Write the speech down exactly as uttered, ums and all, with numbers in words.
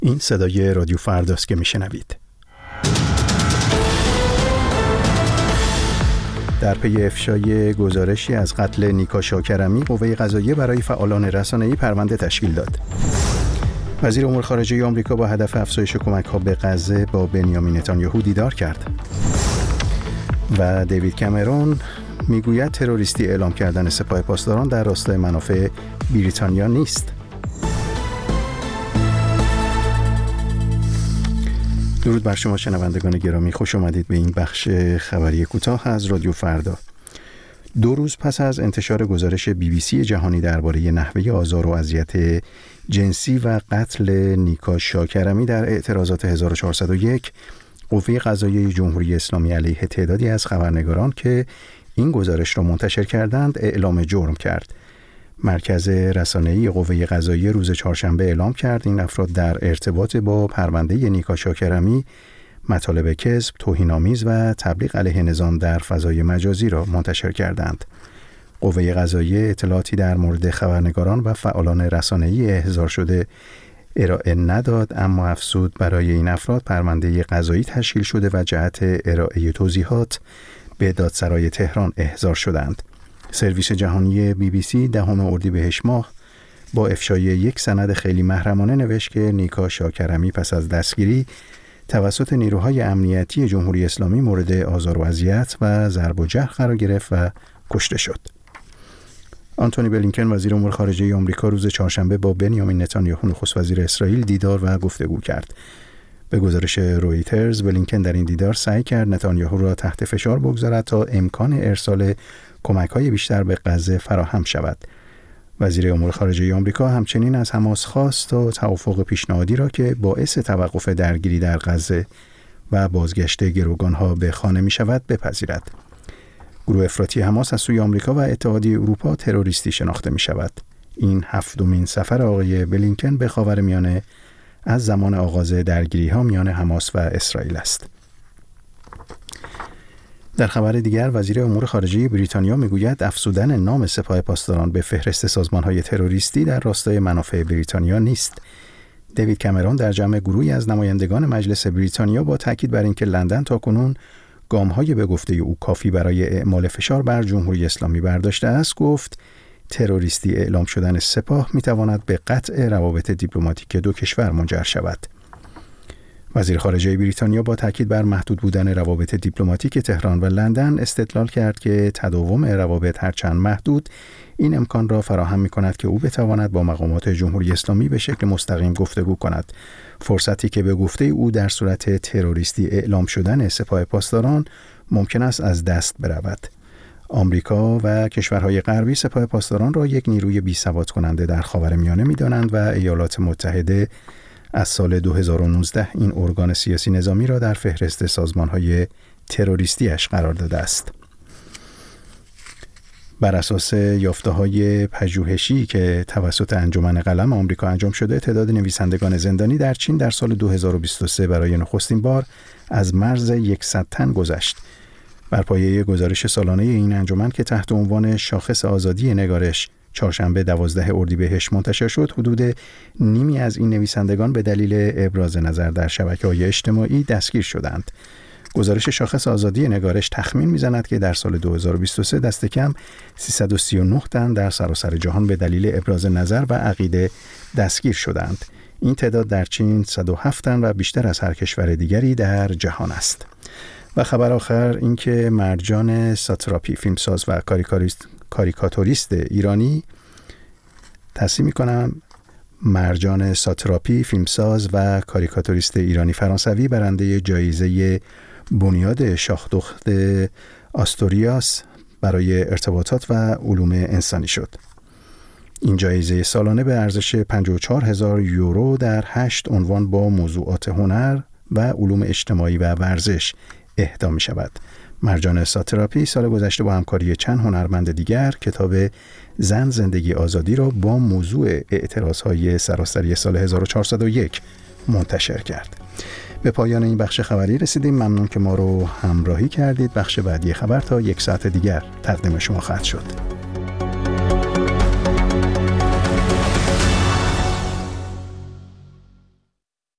این صدای رادیو فرداست که میشنوید. در پی افشای گزارشی از قتل نیکا شاکرمی، قوه قضاییه برای فعالان رسانه‌ای پرونده تشکیل داد. وزیر امور خارجه آمریکا با هدف افزایش کمک‌ها به غزه با بنیامین نتانیاهو دیدار کرد. و دیوید کامرون میگوید تروریستی اعلام کردن سپاه پاسداران در راستای منافع بریتانیا نیست. درود بر شما شنوندگان گرامی، خوش آمدید به این بخش خبری کوتاه از رادیو فردا. دو روز پس از انتشار گزارش بی بی سی جهانی درباره نحوه آزار و اذیت جنسی و قتل نیکا شاکرمی در اعتراضات هزار و چهارصد و یک، قوه قضاییه جمهوری اسلامی علیه تعدادی از خبرنگاران که این گزارش را منتشر کردند اعلام جرم کرد. مرکز رسانه‌ای قوه قضاییه روز چهارشنبه اعلام کرد این افراد در ارتباط با پرونده نیکا شاکرمی مطالب کذب، توهین‌آمیز و تبلیغ علیه نظام در فضای مجازی را منتشر کردند. قوه قضاییه اطلاعاتی در مورد خبرنگاران و فعالان رسانه‌ای احضار شده ارائه نداد، اما افزود برای این افراد پرونده قضایی تشکیل شده و جهت ارائه توضیحات به دادسرای تهران احضار شدند. سرویس جهانی بی بی سی دهم اردیبهشت ماه با افشای یک سند خیلی محرمانه نوشت که نیکا شاکرمی پس از دستگیری توسط نیروهای امنیتی جمهوری اسلامی مورد آزار و اذیت و ضرب و جرح قرار گرفت و کشته شد. آنتونی بلینکن وزیر امور خارجه آمریکا روز چهارشنبه با بنیامین نتانیاهو نخست وزیر اسرائیل دیدار و گفتگو کرد. به گزارش رویترز، بلینکن در این دیدار سعی کرد نتانیاهو را تحت فشار بگذارد تا امکان ارسال کمک‌های بیشتر به غزه فراهم شود. وزیر امور خارجه آمریکا همچنین از حماس خواست تا توافق پیشنهادی را که باعث توقف درگیری در غزه و بازگشت گروگان‌ها به خانه می‌شود بپذیرد. گروه افراطی حماس از سوی آمریکا و اتحادیه اروپا تروریستی شناخته می‌شود. این هفتمین سفر آقای بلینکن به خاورمیانه از زمان آغاز درگیری‌ها میان حماس و اسرائیل است. در خبر دیگر، وزیر امور خارجه بریتانیا میگوید افزودن نام سپاه پاسداران به فهرست سازمان‌های تروریستی در راستای منافع بریتانیا نیست. دیوید کامرون در جمع گروهی از نمایندگان مجلس بریتانیا با تاکید بر اینکه لندن تاکنون گام‌های به گفته او کافی برای اعمال فشار بر جمهوری اسلامی برداشته است، گفت تروریستی اعلام شدن سپاه میتواند به قطع روابط دیپلماتیک دو کشور منجر شود. وزیر خارجه بریتانیا با تاکید بر محدود بودن روابط دیپلماتیک تهران و لندن استدلال کرد که تداوم روابط هرچند محدود این امکان را فراهم می‌کند که او بتواند با مقامات جمهوری اسلامی به شکل مستقیم گفتگو کند، فرصتی که به گفته او در صورت تروریستی اعلام شدن سپاه پاسداران ممکن است از دست برود. آمریکا و کشورهای غربی سپاه پاسداران را یک نیروی بی‌ثبات کننده در خاورمیانه می‌دانند و ایالات متحده از سال دو هزار و نوزده این ارگان سیاسی نظامی را در فهرست سازمان‌های تروریستی‌اش قرار داده است. بر اساس یافته‌های پژوهشی که توسط انجمن قلم آمریکا انجام شده، تعداد نویسندگان زندانی در چین در سال دو هزار و بیست و سه برای نخستین بار از مرز صد تن گذشت. بر پایه گزارش سالانه این انجمن که تحت عنوان شاخص آزادی نگارش چهارشنبه دوازده اردیبهشت منتشر شد، حدود نیمی از این نویسندگان به دلیل ابراز نظر در شبکه‌های اجتماعی دستگیر شدند. گزارش شاخص آزادی نگارش تخمین می‌زند که در سال دو هزار و بیست و سه دست کم سیصد و سی و نه تن در سراسر جهان به دلیل ابراز نظر و عقیده دستگیر شدند. این تعداد در چین صد و هفت تن و بیشتر از هر کشور دیگری در جهان است. و خبر آخر این که مرجان ساتراپی، فیلمساز و کاریکاریست کاریکاتوریست ایرانی تصمیم می‌کنم مرجان ساتراپی، فیلمساز و کاریکاتوریست ایرانی فرانسوی برنده جایزه بنیاد شاهدخت آستوریاس برای ارتباطات و علوم انسانی شد. این جایزه سالانه به ارزش پنجاه و چهار هزار یورو در هشت عنوان با موضوعات هنر و علوم اجتماعی و ورزش اهدا می شود. مرجان ساتراپی سال گذشته با همکاری چند هنرمند دیگر کتاب زن زندگی آزادی را با موضوع اعتراضهای سراسری سال هزار و چهارصد و یک منتشر کرد. به پایان این بخش خبری رسیدیم. ممنون که ما رو همراهی کردید. بخش بعدی خبر تا یک ساعت دیگر تقدیم شما خواهد شد.